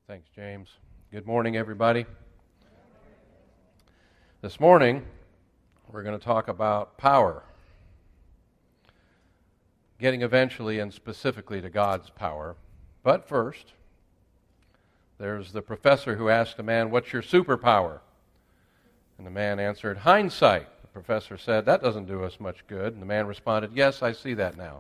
Thanks, James. Good morning, everybody. This morning, we're going to talk about power, getting eventually and specifically to God's power. But first, there's the professor who asked a man, "What's your superpower?" And the man answered, "Hindsight." The professor said, "That doesn't do us much good." And the man responded, "Yes, I see that now."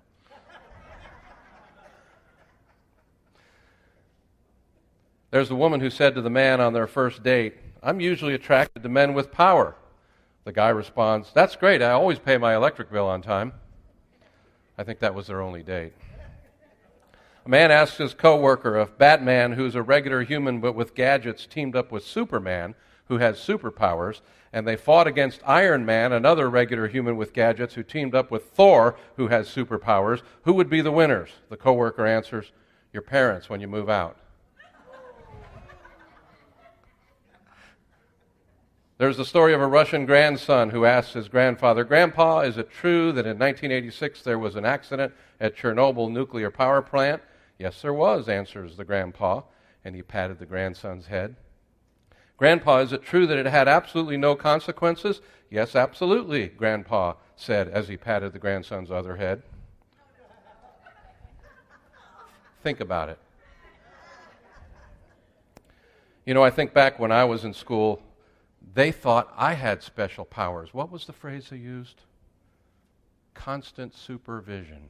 There's a woman who said to the man on their first date, "I'm usually attracted to men with power." The guy responds, "That's great. I always pay my electric bill on time." I think that was their only date. A man asks his coworker if Batman, who's a regular human but with gadgets, teamed up with Superman, who has superpowers, and they fought against Iron Man, another regular human with gadgets, who teamed up with Thor, who has superpowers, who would be the winners? The coworker answers, "Your parents when you move out." There's the story of a Russian grandson who asks his grandfather, "Grandpa, is it true that in 1986 there was an accident at Chernobyl nuclear power plant?" "Yes, there was," answers the grandpa, and he patted the grandson's head. "Grandpa, is it true that it had absolutely no consequences?" "Yes, absolutely," Grandpa said as he patted the grandson's other head. Think about it. You know, I think back when I was in school, they thought I had special powers. What was the phrase they used? Constant supervision.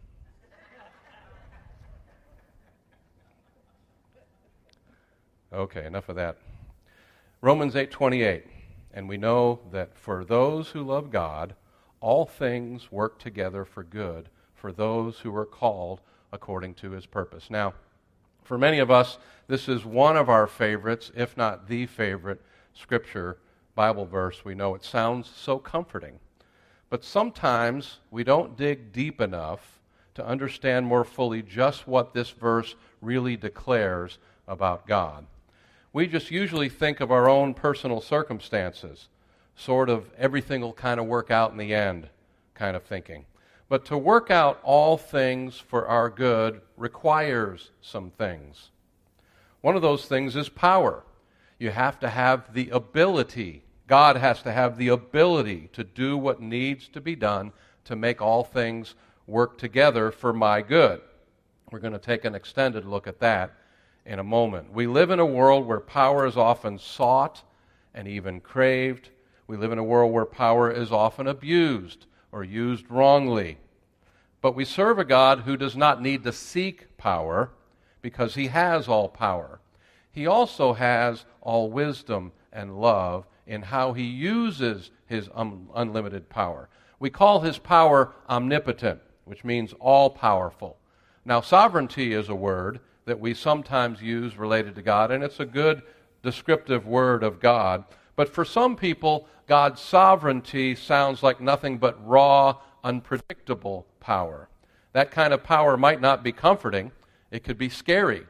Okay, enough of that. Romans 8:28, and we know that for those who love God, all things work together for good, for those who are called according to his purpose. Now, for many of us, this is one of our favorites, if not the favorite, scripture Bible verse. We know it sounds so comforting. But sometimes we don't dig deep enough to understand more fully just what this verse really declares about God. We just usually think of our own personal circumstances, sort of everything will kind of work out in the end kind of thinking. But to work out all things for our good requires some things. One of those things is power. You have to have the ability. God has to have the ability to do what needs to be done to make all things work together for my good. We're going to take an extended look at that in a moment. We live in a world where power is often sought and even craved. We live in a world where power is often abused or used wrongly. But we serve a God who does not need to seek power because he has all power. He also has all wisdom and love in how he uses his unlimited power. We call his power omnipotent, which means all-powerful. Now, sovereignty is a word that we sometimes use related to God, and it's a good descriptive word of God. But for some people, God's sovereignty sounds like nothing but raw, unpredictable power. That kind of power might not be comforting. It could be scary.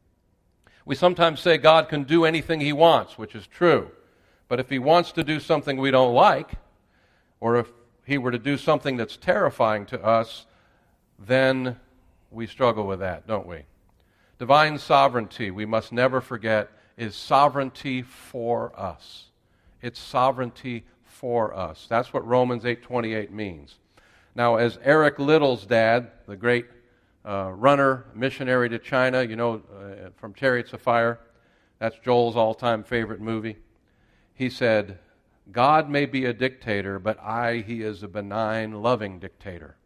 We sometimes say God can do anything he wants, which is true. But if he wants to do something we don't like, or if he were to do something that's terrifying to us, then we struggle with that, don't we? Divine sovereignty, we must never forget, is sovereignty for us. It's sovereignty for us. That's what Romans 8:28 means. Now, as Eric Little's dad, the great runner, missionary to China, from Chariots of Fire, that's Joel's all-time favorite movie. He said, "God may be a dictator, but he is a benign, loving dictator."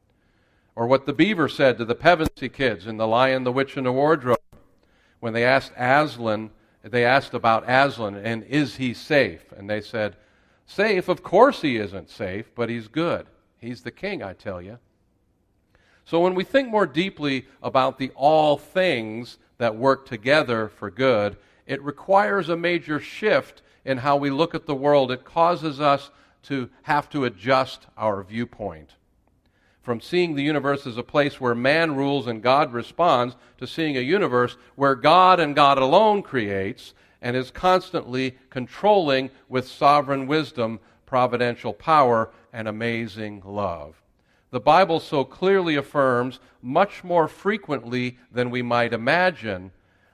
Or what the Beaver said to the Pevensey kids in The Lion, the Witch, and the Wardrobe. When they asked about Aslan, and is he safe? And they said, "Safe? Of course he isn't safe, but he's good. He's the king, I tell you." So when we think more deeply about the all things that work together for good, it requires a major shift in how we look at the world. It causes us to have to adjust our viewpoint. From seeing the universe as a place where man rules and God responds, to seeing a universe where God and God alone creates and is constantly controlling with sovereign wisdom, providential power, and amazing love. The Bible so clearly affirms, much more frequently than we might imagine,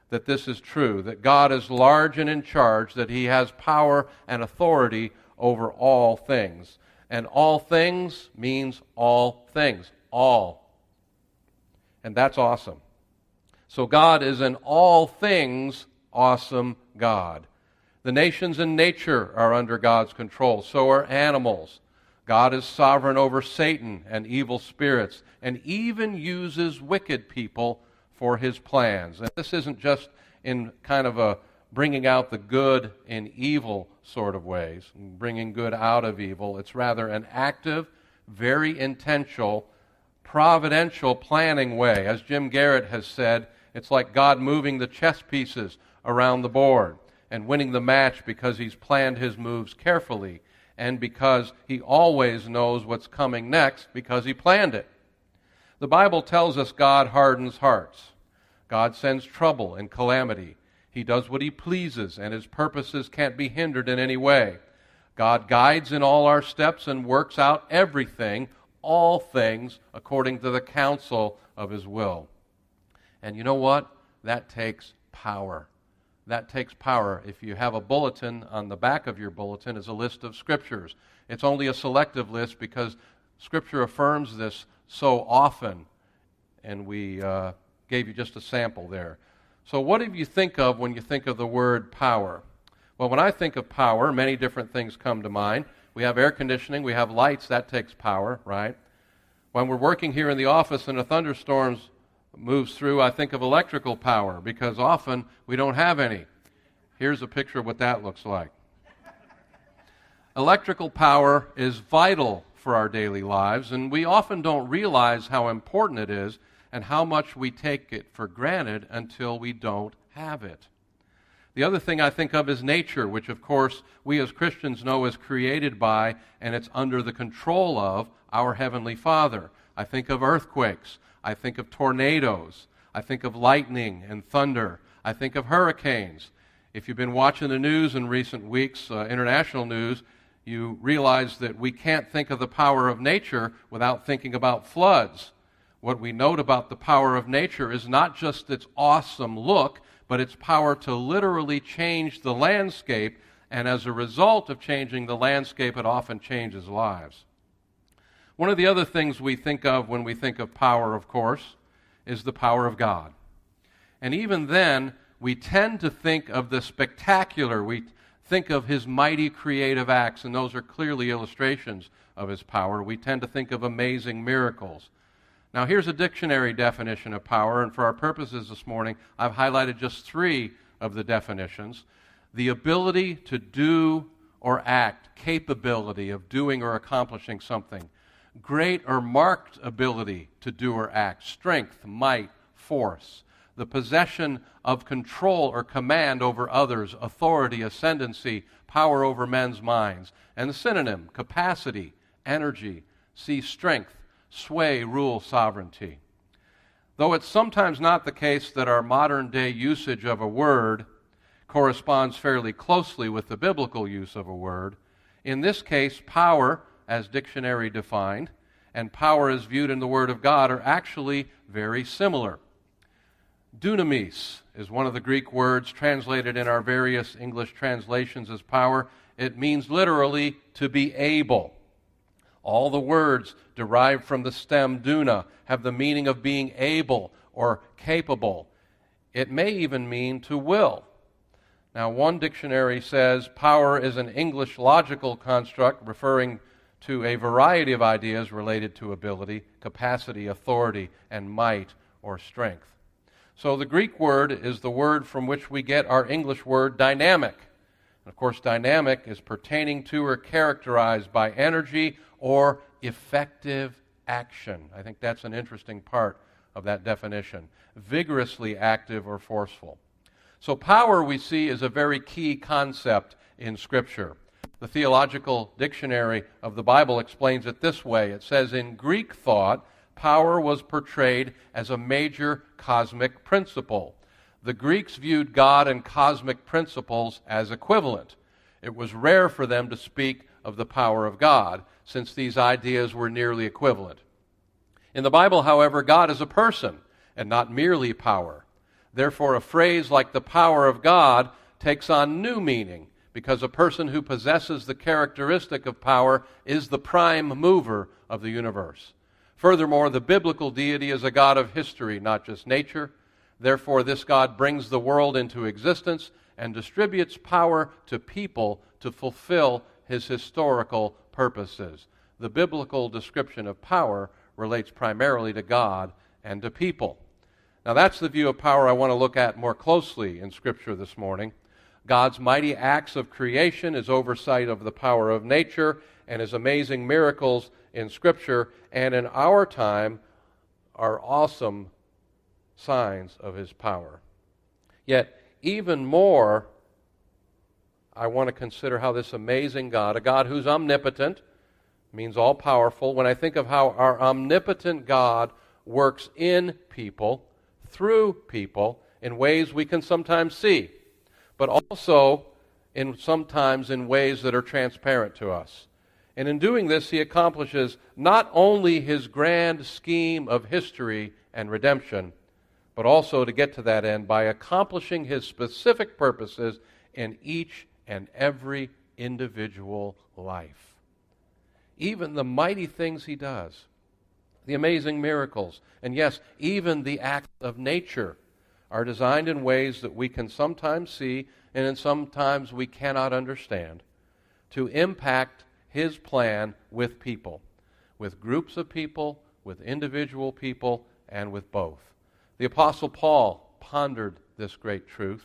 that this is true, that God is large and in charge, that He has power and authority over all things. And all things means all things. All. And that's awesome. So God is an all things awesome God. The nations and nature are under God's control. So are animals. God is sovereign over Satan and evil spirits, and even uses wicked people for His plans. And this isn't just in kind of a bringing out the good in evil sort of ways, bringing good out of evil. It's rather an active, very intentional, providential planning way. As Jim Garrett has said, it's like God moving the chess pieces around the board and winning the match because He's planned His moves carefully and because He always knows what's coming next because He planned it. The Bible tells us God hardens hearts. God sends trouble and calamity. He does what He pleases, and His purposes can't be hindered in any way. God guides in all our steps and works out everything, all things, according to the counsel of His will. And you know what? That takes power. That takes power. If you have a bulletin, on the back of your bulletin is a list of scriptures. It's only a selective list because Scripture affirms this so often, and we gave you just a sample there. So what do you think of when you think of the word power? Well, when I think of power, many different things come to mind. We have air conditioning, we have lights, that takes power, right? When we're working here in the office and a thunderstorm moves through, I think of electrical power because often we don't have any. Here's a picture of what that looks like. Electrical power is vital for our daily lives, and we often don't realize how important it is and how much we take it for granted until we don't have it. The other thing I think of is nature, which of course we as Christians know is created by and it's under the control of our Heavenly Father. I think of earthquakes. I think of tornadoes. I think of lightning and thunder. I think of hurricanes. If you've been watching the news in recent weeks, international news, you realize that we can't think of the power of nature without thinking about floods. What we note about the power of nature is not just its awesome look, but its power to literally change the landscape, and as a result of changing the landscape, it often changes lives. One of the other things we think of when we think of power, of course, is the power of God. And even then, we tend to think of the spectacular. We think of His mighty creative acts, and those are clearly illustrations of His power. We tend to think of amazing miracles. Now, here's a dictionary definition of power, and for our purposes this morning, I've highlighted just 3 of the definitions. The ability to do or act, capability of doing or accomplishing something. Great or marked ability to do or act, strength, might, force. The possession of control or command over others, authority, ascendancy, power over men's minds. And the synonym, capacity, energy, see strength, sway, rule, sovereignty. Though it's sometimes not the case that our modern day usage of a word corresponds fairly closely with the biblical use of a word, in this case, power, as dictionary defined, and power as viewed in the Word of God are actually very similar. Dunamis is one of the Greek words translated in our various English translations as power. It means literally to be able. All the words derived from the stem duna have the meaning of being able or capable. It may even mean to will. Now, one dictionary says power is an English logical construct referring to a variety of ideas related to ability, capacity, authority, and might or strength. So the Greek word is the word from which we get our English word dynamic. And of course, dynamic is pertaining to or characterized by energy or effective action. I think that's an interesting part of that definition. Vigorously active or forceful. So power, we see, is a very key concept in Scripture. The Theological Dictionary of the Bible explains it this way. It says, in Greek thought, power was portrayed as a major cosmic principle. The Greeks viewed God and cosmic principles as equivalent. It was rare for them to speak of the power of God, since these ideas were nearly equivalent. In the Bible, however, God is a person, and not merely power. Therefore, a phrase like the power of God takes on new meaning, because a person who possesses the characteristic of power is the prime mover of the universe. Furthermore, the biblical deity is a God of history, not just nature. Therefore, this God brings the world into existence and distributes power to people to fulfill his historical purposes. The biblical description of power relates primarily to God and to people. Now, that's the view of power I want to look at more closely in Scripture this morning. God's mighty acts of creation, his oversight of the power of nature, and his amazing miracles in Scripture and in our time are awesome signs of his power. Yet, even more, I want to consider how this amazing God, a God who's omnipotent, means all-powerful, when I think of how our omnipotent God works in people, through people, in ways we can sometimes see, but also sometimes in ways that are transparent to us. And in doing this, he accomplishes not only his grand scheme of history and redemption, but also, to get to that end, by accomplishing his specific purposes in each and every individual life. Even the mighty things he does, the amazing miracles, and yes, even the acts of nature are designed in ways that we can sometimes see and sometimes we cannot understand, to impact his plan with people, with groups of people, with individual people, and with both. The Apostle Paul pondered this great truth,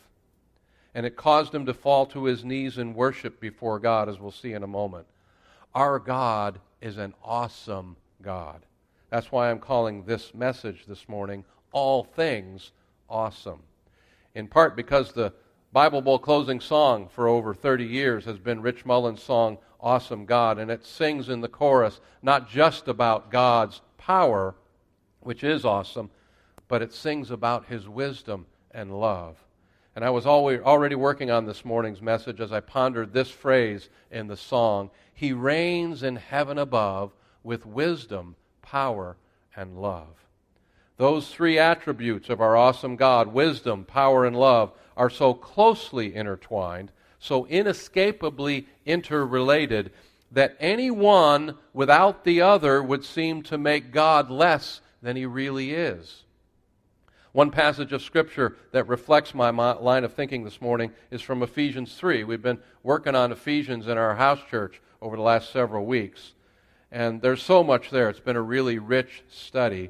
and it caused him to fall to his knees in worship before God, as we'll see in a moment. Our God is an awesome God. That's why I'm calling this message this morning, All Things Awesome. In part because the Bible Bowl closing song for over 30 years has been Rich Mullins' song, Awesome God, and it sings in the chorus not just about God's power, which is awesome, but it sings about his wisdom and love. And I was already working on this morning's message as I pondered this phrase in the song, He reigns in heaven above with wisdom, power, and love. Those three attributes of our awesome God, wisdom, power, and love, are so closely intertwined, so inescapably interrelated, that any one without the other would seem to make God less than he really is. One passage of Scripture that reflects my line of thinking this morning is from Ephesians 3. We've been working on Ephesians in our house church over the last several weeks, and there's so much there. It's been a really rich study.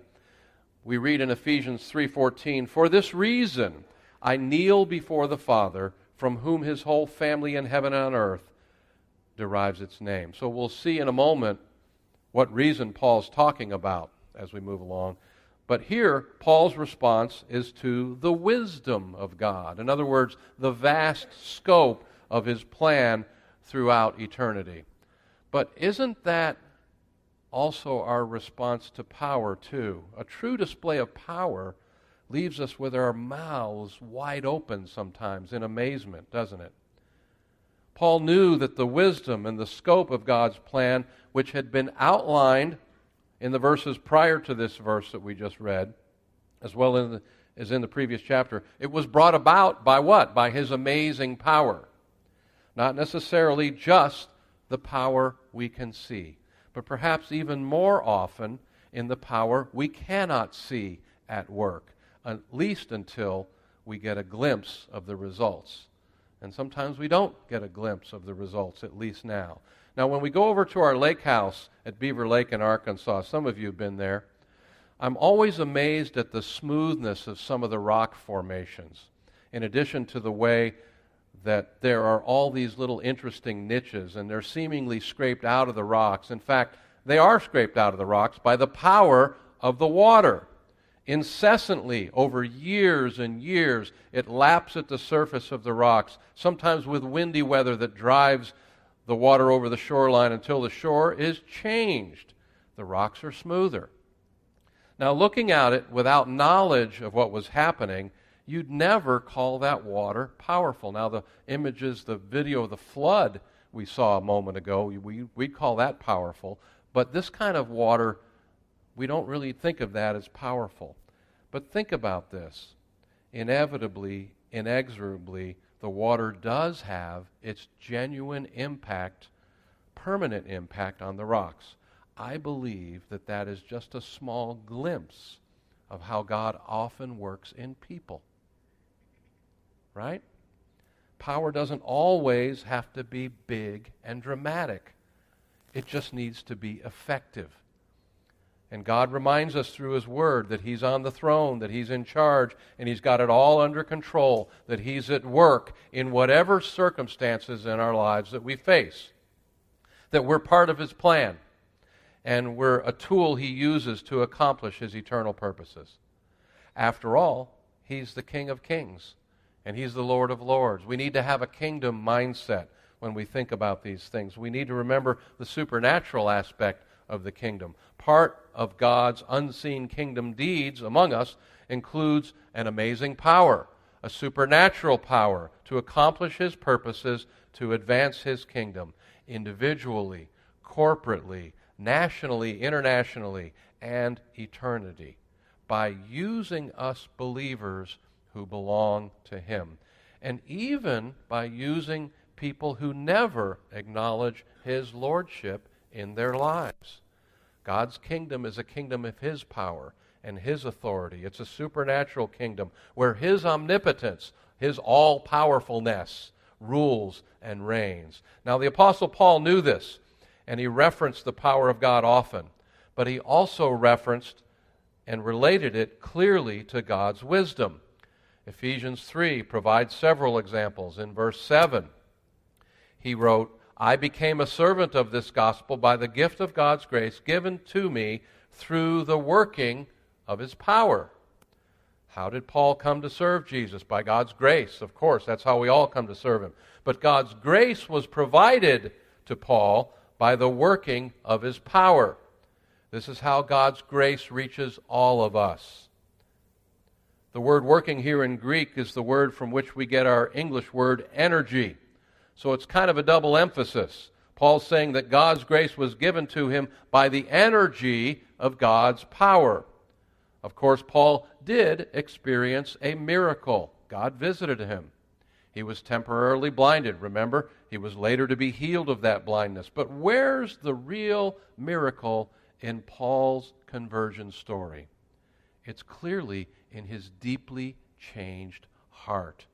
We read in Ephesians 3:14, For this reason I kneel before the Father, from whom his whole family in heaven and on earth derives its name. So we'll see in a moment what reason Paul's talking about as we move along. But here, Paul's response is to the wisdom of God. In other words, the vast scope of his plan throughout eternity. But isn't that also our response to power, too? A true display of power leaves us with our mouths wide open sometimes in amazement, doesn't it? Paul knew that the wisdom and the scope of God's plan, which had been outlined in the verses prior to this verse that we just read, as well as in the previous chapter, it was brought about by what? By his amazing power. Not necessarily just the power we can see, but perhaps even more often in the power we cannot see at work, at least until we get a glimpse of the results. And sometimes we don't get a glimpse of the results, at least now. Now, when we go over to our lake house at Beaver Lake in Arkansas, some of you have been there, I'm always amazed at the smoothness of some of the rock formations, in addition to the way that there are all these little interesting niches, and they're seemingly scraped out of the rocks. In fact, they are scraped out of the rocks by the power of the water. Incessantly, over years and years, it laps at the surface of the rocks, sometimes with windy weather that drives the water over the shoreline until the shore is changed. The rocks are smoother. Now, looking at it without knowledge of what was happening, you'd never call that water powerful. Now, the images, the video of the flood we saw a moment ago, we'd call that powerful. But this kind of water, we don't really think of that as powerful. But think about this. inevitably, inexorably, the water does have its genuine impact, permanent impact on the rocks. I believe that that is just a small glimpse of how God often works in people. Right? Power doesn't always have to be big and dramatic. It just needs to be effective. And God reminds us through His Word that He's on the throne, that He's in charge, and He's got it all under control, that He's at work in whatever circumstances in our lives that we face, that we're part of His plan, and we're a tool He uses to accomplish His eternal purposes. After all, He's the King of Kings, and He's the Lord of Lords. We need to have a kingdom mindset when we think about these things. We need to remember the supernatural aspect of the kingdom. Part of God's unseen kingdom deeds among us includes an amazing power, a supernatural power to accomplish His purposes, to advance His kingdom, individually, corporately, nationally, internationally, and eternity, by using us believers who belong to Him, and even by using people who never acknowledge His lordship in their lives. God's kingdom is a kingdom of His power and His authority. It's a supernatural kingdom where His omnipotence, His all-powerfulness rules and reigns. Now, the Apostle Paul knew this, and he referenced the power of God often, but he also referenced and related it clearly to God's wisdom. Ephesians 3 provides several examples. In verse 7, he wrote, I became a servant of this gospel by the gift of God's grace given to me through the working of His power. How did Paul come to serve Jesus? By God's grace, of course. That's how we all come to serve Him. But God's grace was provided to Paul by the working of His power. This is how God's grace reaches all of us. The word working here in Greek is the word from which we get our English word energy. So it's kind of a double emphasis. Paul's saying that God's grace was given to him by the energy of God's power. Of course, Paul did experience a miracle. God visited him. He was temporarily blinded. Remember, he was later to be healed of that blindness. But where's the real miracle in Paul's conversion story? It's clearly in his deeply changed heart.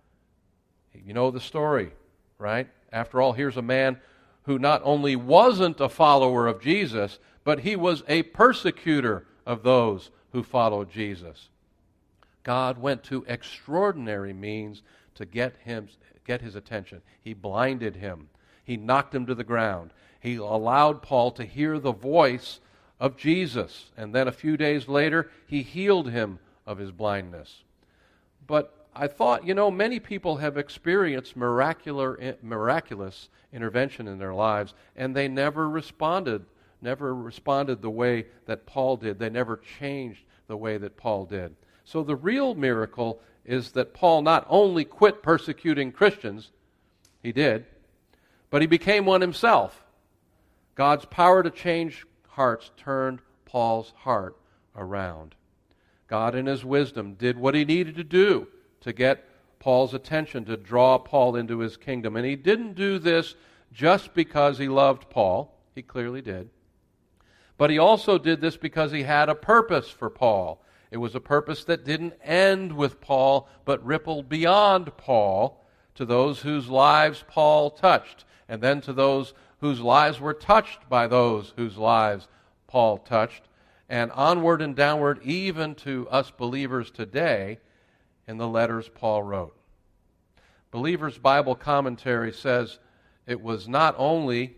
You know the story, right? After all, here's a man who not only wasn't a follower of Jesus, but he was a persecutor of those who followed Jesus. God went to extraordinary means to get his attention. He blinded him. He knocked him to the ground. He allowed Paul to hear the voice of Jesus. And then a few days later, he healed him of his blindness. But I thought, many people have experienced miraculous intervention in their lives, and they never responded the way that Paul did. They never changed the way that Paul did. So the real miracle is that Paul not only quit persecuting Christians, he did, but he became one himself. God's power to change hearts turned Paul's heart around. God in His wisdom did what He needed to do to get Paul's attention, to draw Paul into His kingdom. And He didn't do this just because He loved Paul. He clearly did. But He also did this because He had a purpose for Paul. It was a purpose that didn't end with Paul, but rippled beyond Paul to those whose lives Paul touched, and then to those whose lives were touched by those whose lives Paul touched, and onward and downward even to us believers today in the letters Paul wrote. Believer's Bible Commentary says it was not only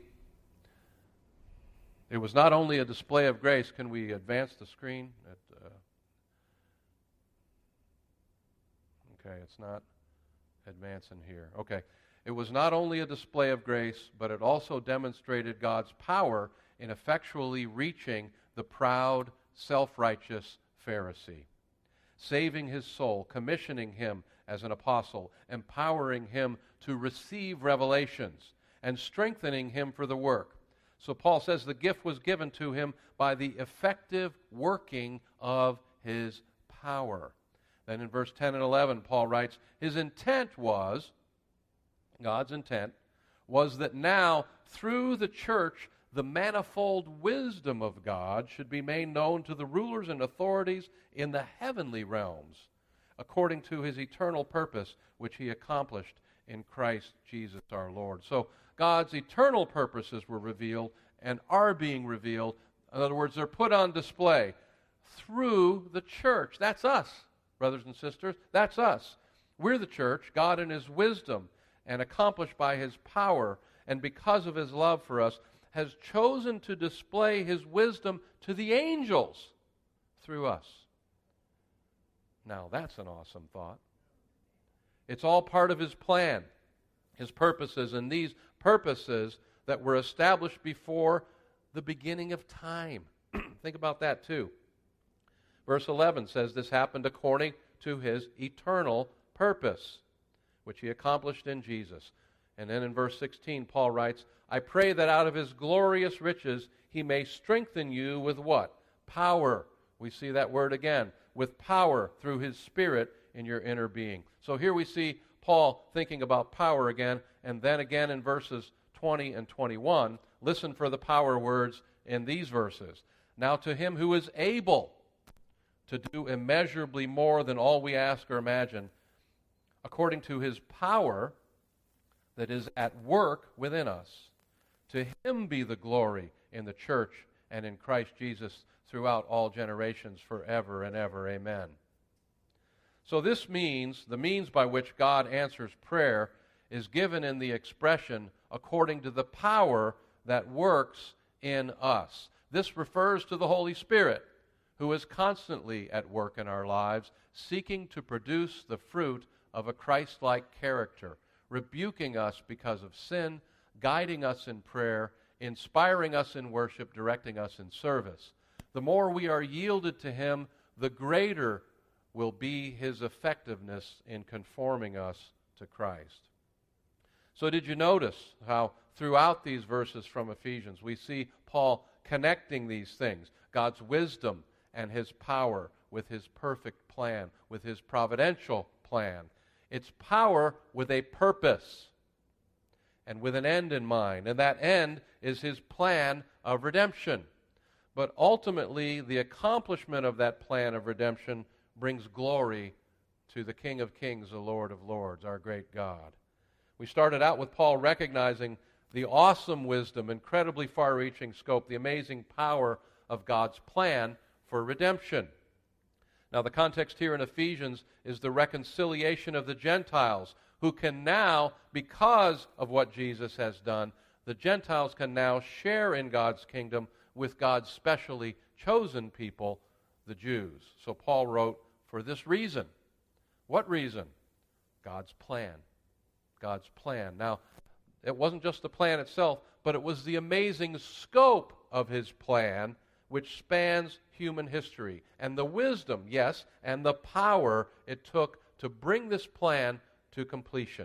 a display of grace. Can we advance the screen? Okay, it's not advancing here. Okay. It was not only a display of grace, but it also demonstrated God's power in effectually reaching the proud, self-righteous Pharisee, saving his soul, commissioning him as an apostle, empowering him to receive revelations, and strengthening him for the work. So Paul says the gift was given to him by the effective working of his power. Then in verse 10 and 11, Paul writes, God's intent was that now, through the church, the manifold wisdom of God should be made known to the rulers and authorities in the heavenly realms, according to his eternal purpose, which he accomplished in Christ Jesus our Lord. So God's eternal purposes were revealed and are being revealed. In other words, they're put on display through the church. That's us, brothers and sisters. That's us. We're the church, God in his wisdom, and accomplished by his power, and because of his love for us, has chosen to display his wisdom to the angels through us. Now, that's an awesome thought. It's all part of his plan, his purposes, and these purposes that were established before the beginning of time. Think about that too. Verse 11 says this happened according to his eternal purpose, which he accomplished in Jesus. And then in verse 16, Paul writes, I pray that out of his glorious riches he may strengthen you with what? Power. We see that word again. With power through his Spirit in your inner being. So here we see Paul thinking about power again, and then again in verses 20 and 21. Listen for the power words in these verses. Now to him who is able to do immeasurably more than all we ask or imagine, according to his power that is at work within us. To him be the glory in the church and in Christ Jesus throughout all generations, forever and ever. Amen. So this means, the means by which God answers prayer is given in the expression according to the power that works in us. This refers to the Holy Spirit, who is constantly at work in our lives, seeking to produce the fruit of a Christ-like character, rebuking us because of sin, guiding us in prayer, inspiring us in worship, directing us in service. The more we are yielded to him, the greater will be his effectiveness in conforming us to Christ. So did you notice how throughout these verses from Ephesians we see Paul connecting these things, God's wisdom and his power with his perfect plan, with his providential plan. It's power with a purpose and with an end in mind, and that end is his plan of redemption. But ultimately, the accomplishment of that plan of redemption brings glory to the King of Kings, the Lord of Lords, our great God. We started out with Paul recognizing the awesome wisdom, incredibly far-reaching scope, the amazing power of God's plan for redemption. Now, the context here in Ephesians is the reconciliation of the Gentiles, who can now, because of what Jesus has done, the Gentiles can now share in God's kingdom with God's specially chosen people, the Jews. So Paul wrote, for this reason. What reason? God's plan. God's plan. Now, it wasn't just the plan itself, but it was the amazing scope of his plan, which spans human history, and the wisdom, yes, and the power it took to bring this plan to completion.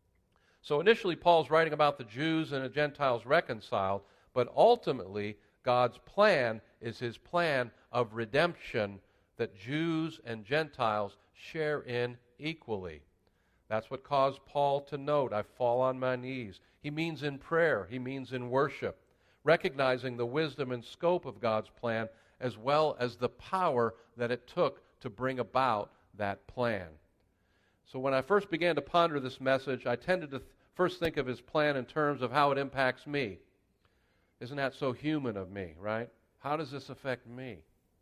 So initially, Paul's writing about the Jews and the Gentiles reconciled, but ultimately, God's plan is his plan of redemption that Jews and Gentiles share in equally. That's what caused Paul to note, I fall on my knees. He means in prayer. He means in worship, recognizing the wisdom and scope of God's plan as well as the power that it took to bring about that plan. So when I first began to ponder this message, I tended to first think of his plan in terms of how it impacts me. Isn't that so human of me, right? How does this affect me?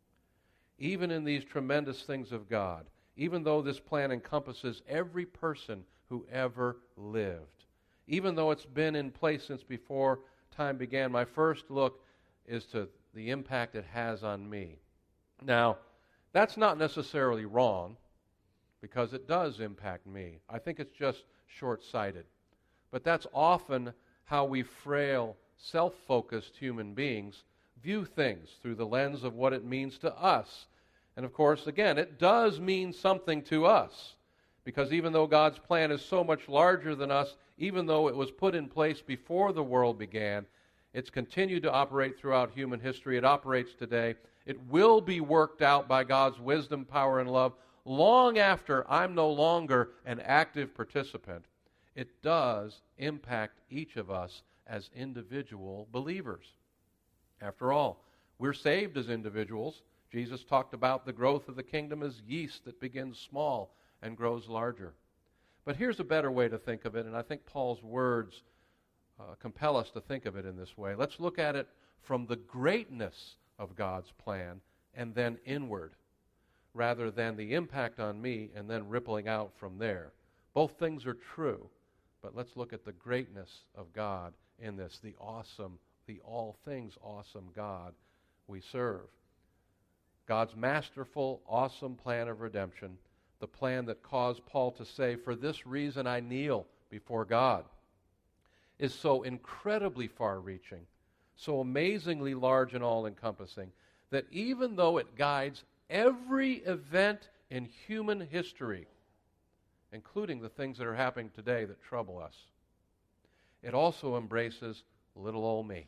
Even in these tremendous things of God, even though this plan encompasses every person who ever lived, even though it's been in place since before time began, my first look is to the impact it has on me. Now, that's not necessarily wrong, because it does impact me. I think it's just short-sighted. But that's often how we frail, self-focused human beings view things, through the lens of what it means to us. And of course, again, it does mean something to us, because even though God's plan is so much larger than us, even though it was put in place before the world began, it's continued to operate throughout human history. It operates today. It will be worked out by God's wisdom, power, and love long after I'm no longer an active participant, it does impact each of us as individual believers. After all, we're saved as individuals. Jesus talked about the growth of the kingdom as yeast that begins small and grows larger. But here's a better way to think of it, and I think Paul's words compel us to think of it in this way. Let's look at it from the greatness of God's plan and then inward, rather than the impact on me and then rippling out from there. Both things are true, but let's look at the greatness of God in this, the all things awesome God we serve. God's masterful, awesome plan of redemption, the plan that caused Paul to say, "For this reason I kneel before God," is so incredibly far-reaching, so amazingly large and all-encompassing, that even though it guides every event in human history, including the things that are happening today that trouble us, it also embraces little old me.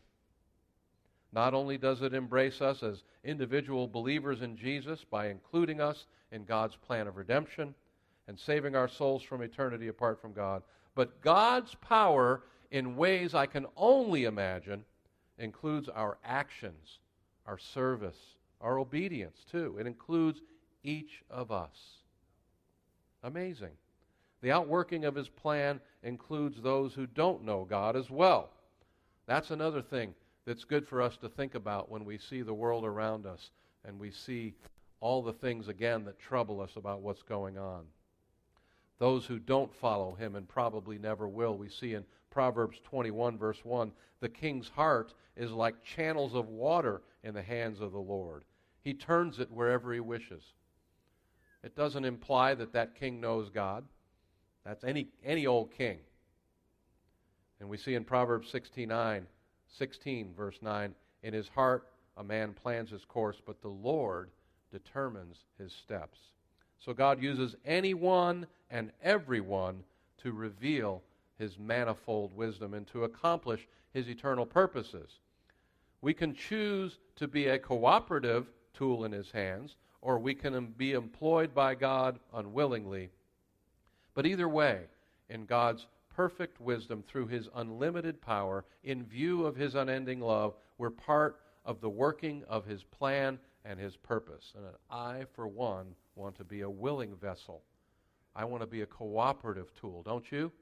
Not only does it embrace us as individual believers in Jesus by including us in God's plan of redemption and saving our souls from eternity apart from God, but God's power in ways I can only imagine includes our actions, our service, our obedience too. It includes each of us. Amazing. The outworking of his plan includes those who don't know God as well. That's another thing that's good for us to think about when we see the world around us and we see all the things again that trouble us about what's going on. Those who don't follow him and probably never will, we see in Proverbs 21 verse 1, the king's heart is like channels of water in the hands of the Lord. He turns it wherever he wishes. It doesn't imply that that king knows God. That's any old king. And we see in Proverbs 16 verse 9, in his heart a man plans his course, but the Lord determines his steps. So God uses anyone and everyone to reveal his manifold wisdom and to accomplish his eternal purposes. We can choose to be a cooperative tool in his hands, or we can be employed by God unwillingly. But either way, in God's perfect wisdom, through his unlimited power, in view of his unending love, we're part of the working of his plan and his purpose. And I, for one, want to be a willing vessel. I want to be a cooperative tool, don't you?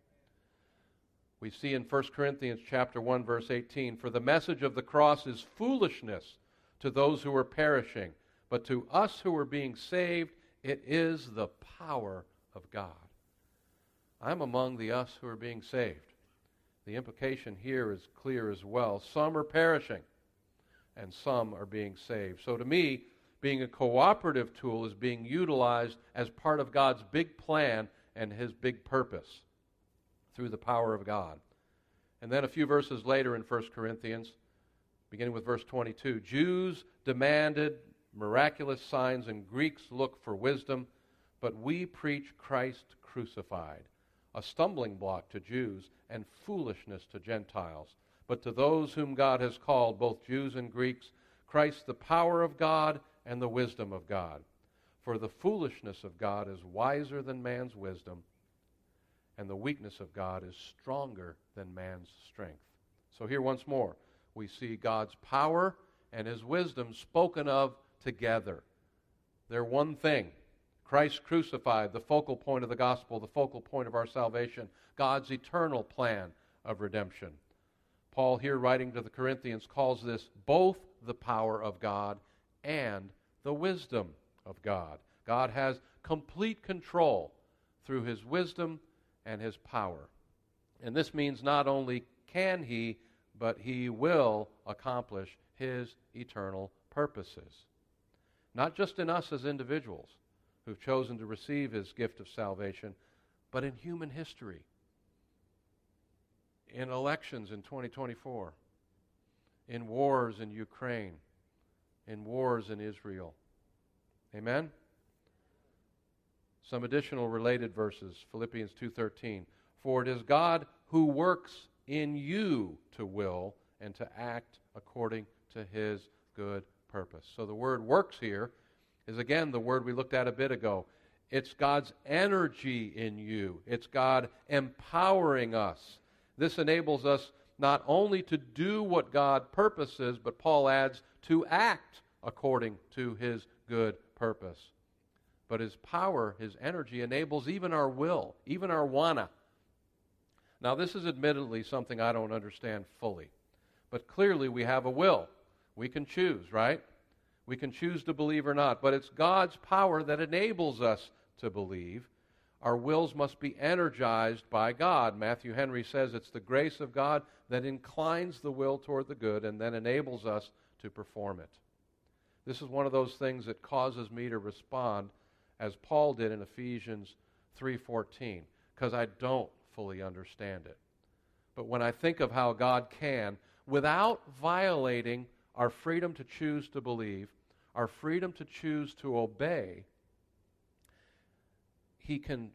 We see in 1 Corinthians chapter 1, verse 18, "For the message of the cross is foolishness to those who are perishing, but to us who are being saved, it is the power of God." I'm among the us who are being saved. The implication here is clear as well. Some are perishing, and some are being saved. So to me, being a cooperative tool is being utilized as part of God's big plan and his big purpose through the power of God. And then a few verses later in 1 Corinthians, beginning with verse 22, "Jews demanded miraculous signs and Greeks look for wisdom, but we preach Christ crucified, a stumbling block to Jews and foolishness to Gentiles. But to those whom God has called, both Jews and Greeks, Christ the power of God and the wisdom of God. For the foolishness of God is wiser than man's wisdom, and the weakness of God is stronger than man's strength." So here once more, we see God's power and his wisdom spoken of together. They're one thing. Christ crucified, the focal point of the gospel, the focal point of our salvation, God's eternal plan of redemption. Paul here, writing to the Corinthians, calls this both the power of God and the wisdom of God. God has complete control through his wisdom and his power. And this means not only can he, but he will accomplish his eternal purposes. Not just in us as individuals who've chosen to receive his gift of salvation, but in human history, in elections in 2024, in wars in Ukraine, in wars in Israel. Amen? Some additional related verses, Philippians 2:13. "For it is God who works in you to will and to act according to his good purpose." So the word "works" here is again the word we looked at a bit ago. It's God's energy in you. It's God empowering us. This enables us not only to do what God purposes, but Paul adds, to act according to His good purpose. But His power, His energy, enables even our will, even our wanna. Now, this is admittedly something I don't understand fully. But clearly we have a will. We can choose, right? We can choose to believe or not. But it's God's power that enables us to believe. Our wills must be energized by God. Matthew Henry says it's the grace of God that inclines the will toward the good and then enables us to perform it. This is one of those things that causes me to respond as Paul did in Ephesians 3:14, because I don't fully understand it. But when I think of how God can, without violating our freedom to choose to believe, our freedom to choose to obey, He can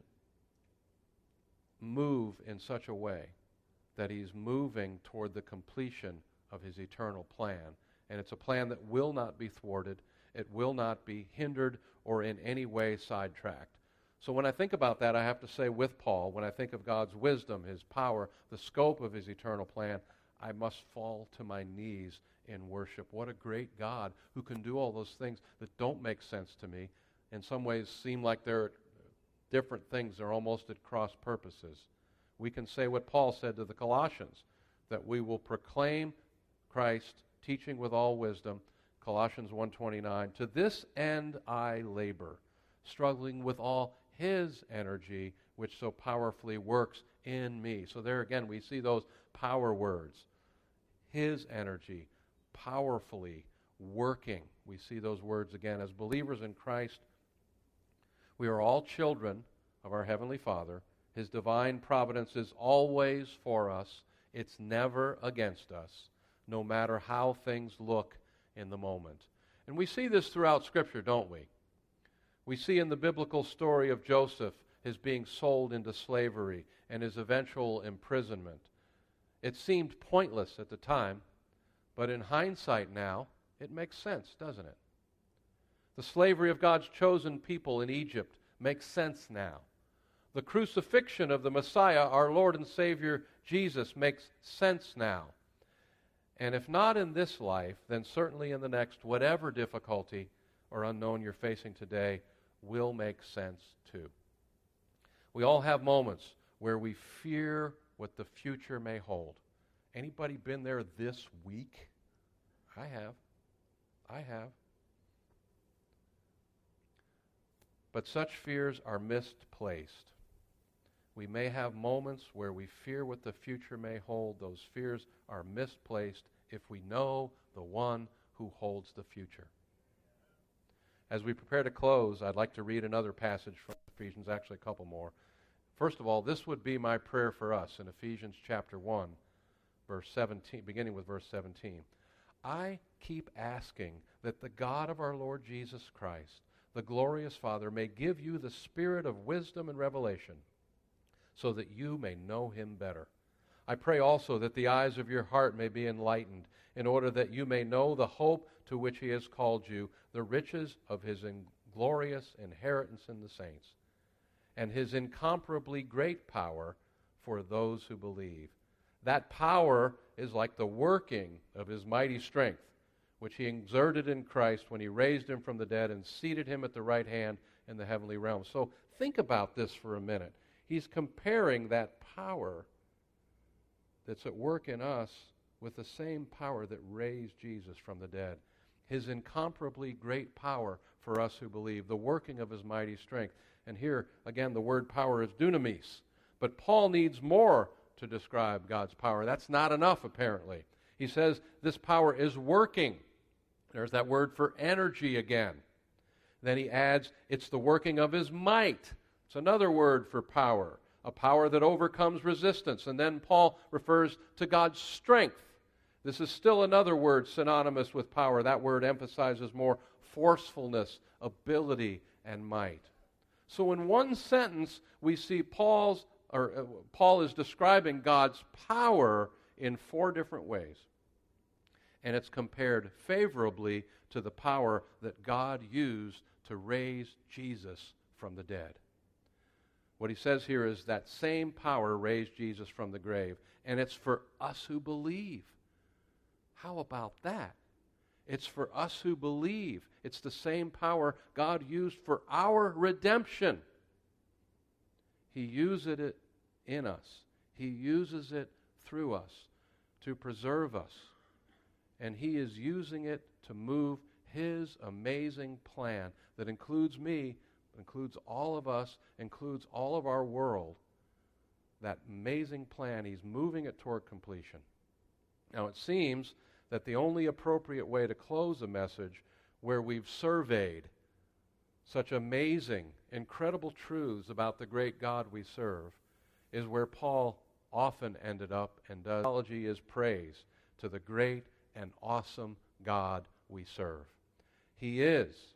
move in such a way that He's moving toward the completion of His eternal plan. And it's a plan that will not be thwarted, it will not be hindered or in any way sidetracked. So when I think about that, I have to say with Paul, when I think of God's wisdom, His power, the scope of His eternal plan, I must fall to my knees in worship. What a great God who can do all those things that don't make sense to me, in some ways seem like they're different things, they're almost at cross purposes. We can say what Paul said to the Colossians, that we will proclaim Christ, teaching with all wisdom, Colossians 1:29, to this end I labor, struggling with all His energy, which so powerfully works in me. So there again, we see those power words. His energy, powerfully working. We see those words again. As believers in Christ, we are all children of our Heavenly Father. His divine providence is always for us. It's never against us, no matter how things look in the moment. And we see this throughout Scripture, don't we? We see in the biblical story of Joseph his being sold into slavery and his eventual imprisonment. It seemed pointless at the time, but in hindsight now, it makes sense, doesn't it? The slavery of God's chosen people in Egypt makes sense now. The crucifixion of the Messiah, our Lord and Savior Jesus, makes sense now. And if not in this life, then certainly in the next, whatever difficulty or unknown you're facing today will make sense too. We all have moments where we fear what the future may hold. Anybody been there this week? I have. But such fears are misplaced. We may have moments where we fear what the future may hold. Those fears are misplaced if we know the one who holds the future. As we prepare to close, I'd like to read another passage from Ephesians, actually a couple more. First of all, this would be my prayer for us in Ephesians chapter 1, verse 17, beginning with verse 17. I keep asking that the God of our Lord Jesus Christ, the glorious Father, may give you the spirit of wisdom and revelation, so that you may know Him better. I pray also that the eyes of your heart may be enlightened, in order that you may know the hope to which He has called you, the riches of His glorious inheritance in the saints, and His incomparably great power for those who believe. That power is like the working of His mighty strength, which He exerted in Christ when He raised Him from the dead and seated Him at the right hand in the heavenly realm. So think about this for a minute. He's comparing that power that's at work in us with the same power that raised Jesus from the dead. His incomparably great power for us who believe, the working of His mighty strength. And here, again, the word power is dunamis. But Paul needs more to describe God's power. That's not enough, apparently. He says this power is working. There's that word for energy again. Then he adds, it's the working of His might. It's another word for power, a power that overcomes resistance. And then Paul refers to God's strength. This is still another word synonymous with power. That word emphasizes more forcefulness, ability, and might. So in one sentence, we see Paul is describing God's power in 4 different ways. And it's compared favorably to the power that God used to raise Jesus from the dead. What he says here is that same power raised Jesus from the grave, and it's for us who believe. How about that? It's for us who believe. It's the same power God used for our redemption. He uses it in us. He uses it through us to preserve us. And He is using it to move His amazing plan that includes me, includes all of us, includes all of our world. That amazing plan, He's moving it toward completion. Now it seems that the only appropriate way to close a message where we've surveyed such amazing, incredible truths about the great God we serve is where Paul often ended up and does. Theology is praise to the great and awesome God we serve. He is,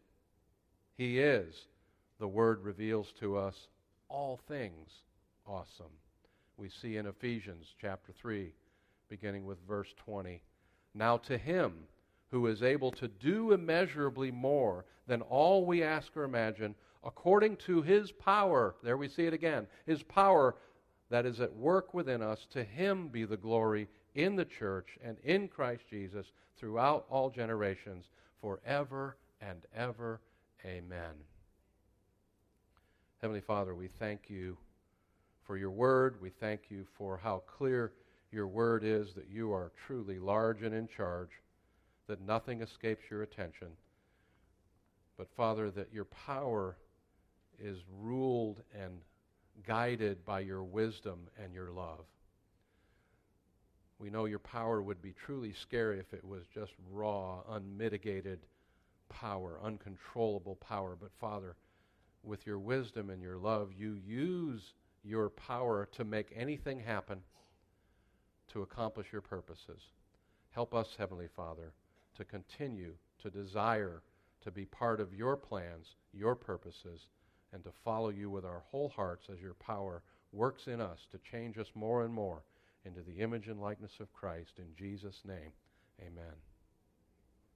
the Word reveals to us, all things awesome. We see in Ephesians chapter 3, beginning with verse 20, now to Him who is able to do immeasurably more than all we ask or imagine, according to His power, there we see it again, His power that is at work within us, to Him be the glory in the church and in Christ Jesus throughout all generations, forever and ever. Amen. Heavenly Father, we thank You for Your Word. We thank You for how clear Your Word is, that You are truly large and in charge, that nothing escapes Your attention. But Father, that Your power is ruled and guided by Your wisdom and Your love. We know Your power would be truly scary if it was just raw, unmitigated power, uncontrollable power. But Father, with Your wisdom and Your love, You use Your power to make anything happen, to accomplish Your purposes. Help us, Heavenly Father, to continue to desire to be part of Your plans, Your purposes, and to follow You with our whole hearts as Your power works in us to change us more and more into the image and likeness of Christ. In Jesus' name, amen.